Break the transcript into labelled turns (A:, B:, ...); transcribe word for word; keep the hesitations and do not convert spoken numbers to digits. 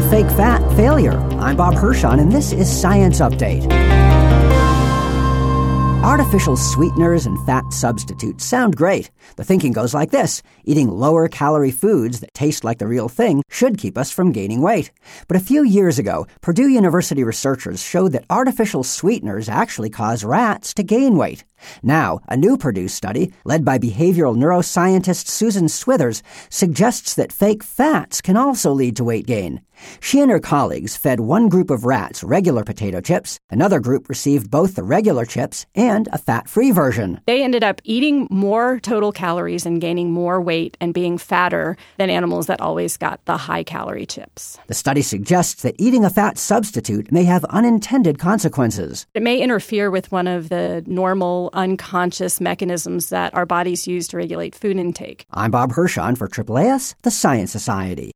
A: fake fat failure. I'm Bob Hirschon, and this is Science Update. Artificial sweeteners and fat substitutes sound great. The thinking goes like this: eating lower-calorie foods that taste like the real thing should keep us from gaining weight. But a few years ago, Purdue University researchers showed that artificial sweeteners actually cause rats to gain weight. Now, a new Purdue study, led by behavioral neuroscientist Susan Swithers, suggests that fake fats can also lead to weight gain. She and her colleagues fed one group of rats regular potato chips, another group received both the regular chips and a fat-free version.
B: They ended up eating more total calories and gaining more weight and being fatter than animals that always got the high-calorie chips.
A: The study suggests that eating a fat substitute may have unintended consequences.
B: It may interfere with one of the normal unconscious mechanisms that our bodies use to regulate food intake.
A: I'm Bob Hirschon for A A A S, the Science Society.